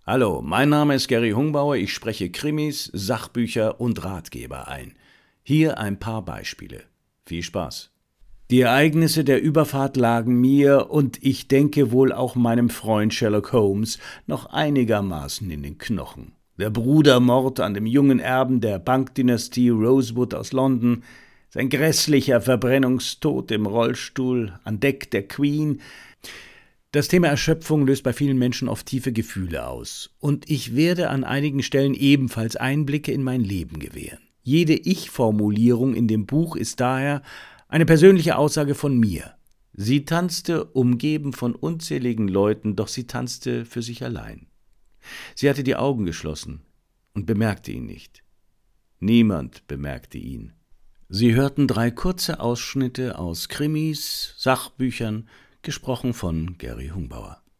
Hallo, mein Name ist Gary Hungbauer, ich spreche Krimis, Sachbücher und Ratgeber ein. Hier ein paar Beispiele. Viel Spaß. Die Ereignisse der Überfahrt lagen mir und ich denke wohl auch meinem Freund Sherlock Holmes noch einigermaßen in den Knochen. Der Brudermord an dem jungen Erben der Bankdynastie Rosewood aus London, sein grässlicher Verbrennungstod im Rollstuhl an Deck der Queen. Das Thema Erschöpfung löst bei vielen Menschen oft tiefe Gefühle aus. Und ich werde an einigen Stellen ebenfalls Einblicke in mein Leben gewähren. Jede Ich-Formulierung in dem Buch ist daher eine persönliche Aussage von mir. Sie tanzte umgeben von unzähligen Leuten, doch sie tanzte für sich allein. Sie hatte die Augen geschlossen und bemerkte ihn nicht. Niemand bemerkte ihn. Sie hörten 3 kurze Ausschnitte aus Krimis, Sachbüchern, gesprochen von Gary Hungbauer.